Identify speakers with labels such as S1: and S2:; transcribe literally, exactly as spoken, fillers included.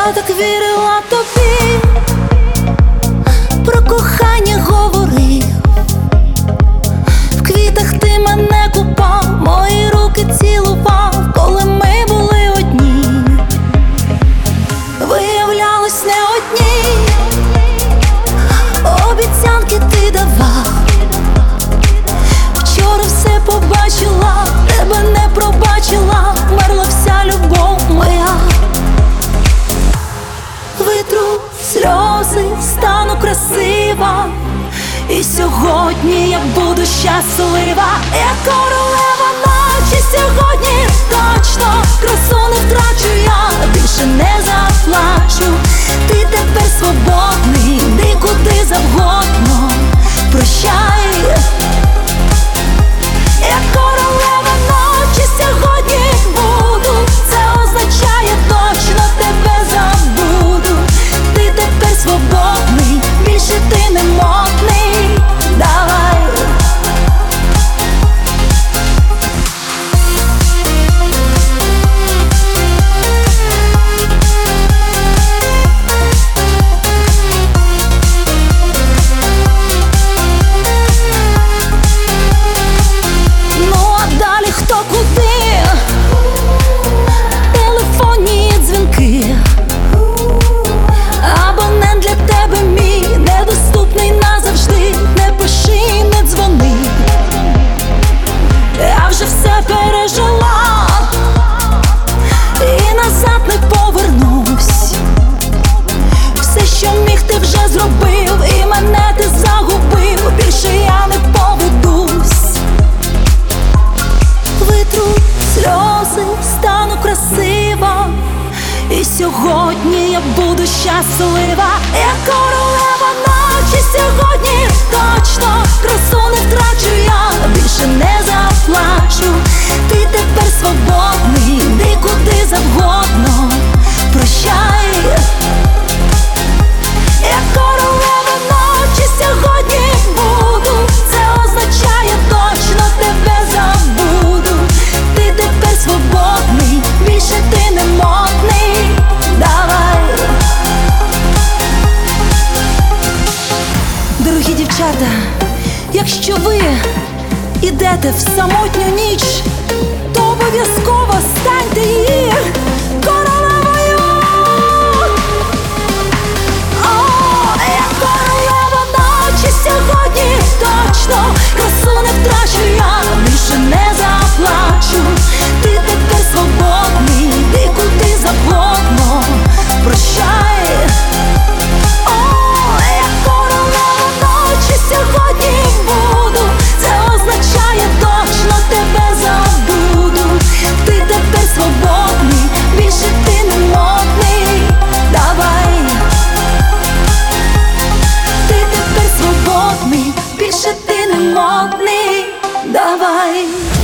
S1: я так вірила тобі, про кохання говорив, в квітах ти мене купав, мої руки цілував, коли ми були одні, виявлялось не одні, обіцянки ти давав. Вчора все побачила, тебе не пробачила, вмерла вся любов моя. Витру сльози, стану красива, і сьогодні я буду щаслива, як королева ночі. Сьогодні точно красу не втрачу я, більше не заплачу. Ти тепер свободний, йди куди завгодно, прощай. Як королева ночі сьогодні буду, це означає точно тебе забуду. Ти тепер свободний, більше ти не модний, давай. Хто куди, телефонні дзвінки, абонент для тебе мій, недоступний назавжди. Не пиши, не дзвони, я вже все пережила і назад не повернусь. Все, що міг, ти вже зробив, і мене ти загубив, більше я не поведусь. Витру сльози, стану красива, і сьогодні я буду щаслива, як королева ночі. Сьогодні точно красу не втрачу я, більше не заплачу. Ти тепер свободний, йди куди завгодно, прощай. Як королева ночі сьогодні буду, це означає точно тебе забуду. Ти тепер свободний, більше ти не модний, давай. Дорогі дівчата, якщо ви ідете в самотню ніч, то обов'язково станьте її королевою. О, як королева ночі сьогодні точно красу не втрачу я, більше не заплачу. Ти тепер свободний, йди куди завгодно, прощай. О, як королева ночі сьогодні буду, це означає точно тебе забуду. Ти тепер свободний, більше ти не модний, давай. Ти тепер свободний, більше ти не модний, давай.